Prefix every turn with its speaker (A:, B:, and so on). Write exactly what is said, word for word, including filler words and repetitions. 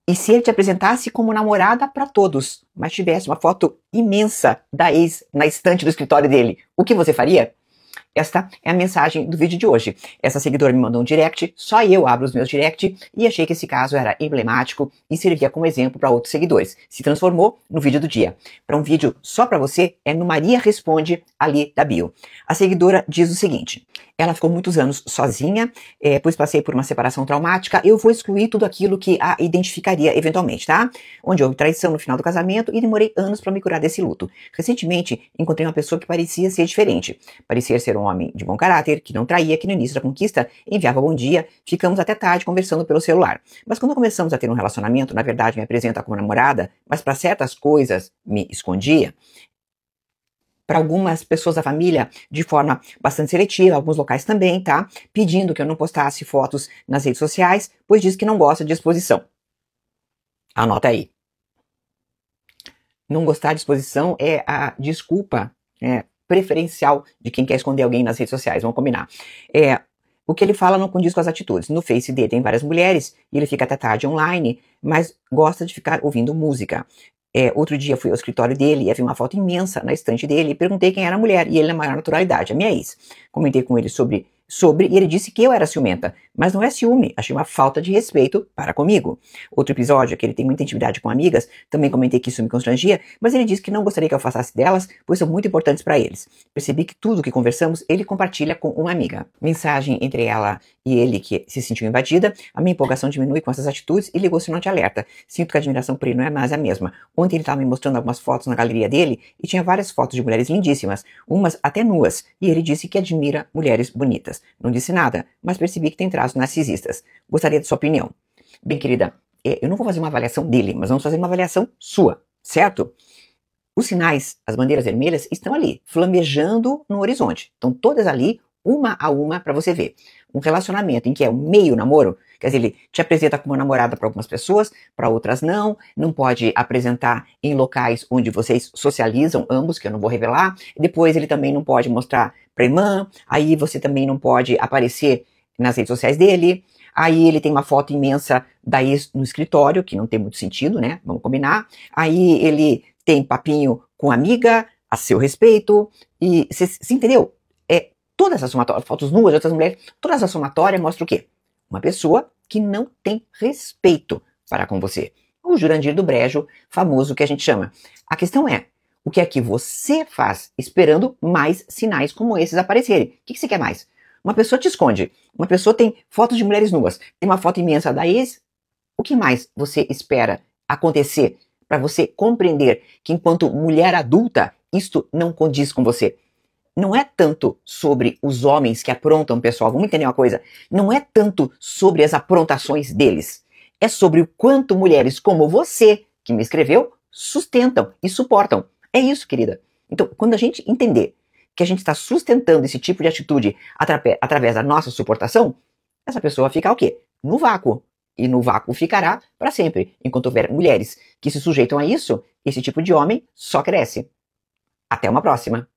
A: E se ele te apresentasse como namorada para todos, mas tivesse uma foto imensa da ex na estante do escritório dele, o que você faria? Esta é a mensagem do vídeo de hoje. Essa seguidora me mandou um direct, só eu abro os meus direct e achei que esse caso era emblemático e servia como exemplo para outros seguidores. Se transformou no vídeo do dia. Para um vídeo só para você, é no Maria Responde, ali da bio. A seguidora diz o seguinte: ela ficou muitos anos sozinha, é, pois passei por uma separação traumática. Eu vou excluir tudo aquilo que a identificaria eventualmente, tá? Onde houve traição no final do casamento e demorei anos para me curar desse luto. Recentemente, encontrei uma pessoa que parecia ser diferente. Parecia ser um homem de bom caráter, que não traía, que no início da conquista enviava bom dia, ficamos até tarde conversando pelo celular. Mas quando começamos a ter um relacionamento, na verdade me apresenta como namorada, mas para certas coisas me escondia. Para algumas pessoas da família, de forma bastante seletiva, alguns locais também, tá? Pedindo que eu não postasse fotos nas redes sociais, pois diz que não gosta de exposição. Anota aí. Não gostar de exposição é a desculpa, é, preferencial de quem quer esconder alguém nas redes sociais, vamos combinar. É, o que ele fala não condiz com as atitudes. No Face dele tem várias mulheres, e ele fica até tarde online, mas gosta de ficar ouvindo música. É, outro dia fui ao escritório dele e havia uma foto imensa na estante dele e perguntei quem era a mulher, e ele na maior naturalidade, a minha ex. Comentei com ele sobre, sobre e ele disse que eu era ciumenta, mas não é ciúme, achei uma falta de respeito para comigo. Outro episódio, que ele tem muita intimidade com amigas, também comentei que isso me constrangia, mas ele disse que não gostaria que eu afastasse delas, pois são muito importantes para eles. Percebi que tudo que conversamos, ele compartilha com uma amiga. Mensagem entre ela e ele que se sentiu invadida, a minha empolgação diminui com essas atitudes e ligou o sinal de alerta. Sinto que a admiração por ele não é mais a mesma. Ontem ele estava me mostrando algumas fotos na galeria dele e tinha várias fotos de mulheres lindíssimas, umas até nuas, e ele disse que admira mulheres bonitas. Não disse nada, mas percebi que tem traços narcisistas. Gostaria de sua opinião. Bem, querida, eu não vou fazer uma avaliação dele, mas vamos fazer uma avaliação sua, certo? Os sinais, as bandeiras vermelhas, estão ali, flamejando no horizonte. Estão todas ali, uma a uma, para você ver. Um relacionamento em que é um meio namoro, quer dizer, ele te apresenta como namorada para algumas pessoas, para outras não, não pode apresentar em locais onde vocês socializam ambos, que eu não vou revelar. Depois ele também não pode mostrar para irmã, aí você também não pode aparecer nas redes sociais dele. Aí ele tem uma foto imensa da ex no escritório, que não tem muito sentido, né? Vamos combinar. Aí ele tem papinho com amiga, a seu respeito, e você entendeu? É, toda essa somatória, fotos nuas de outras mulheres, toda essa somatória mostra o quê? Uma pessoa que não tem respeito para com você. O Jurandir do Brejo, famoso que a gente chama. A questão é, o que é que você faz esperando mais sinais como esses aparecerem? O que, que você quer mais? Uma pessoa te esconde, uma pessoa tem fotos de mulheres nuas, tem uma foto imensa da ex. O que mais você espera acontecer para você compreender que enquanto mulher adulta, isto não condiz com você? Não é tanto sobre os homens que aprontam, pessoal, vamos entender uma coisa, não é tanto sobre as aprontações deles, é sobre o quanto mulheres como você, que me escreveu, sustentam e suportam. É isso, querida. Então, quando a gente entender que a gente está sustentando esse tipo de atitude atra- através da nossa suportação, essa pessoa fica o quê? No vácuo. E no vácuo ficará para sempre. Enquanto houver mulheres que se sujeitam a isso, esse tipo de homem só cresce. Até uma próxima.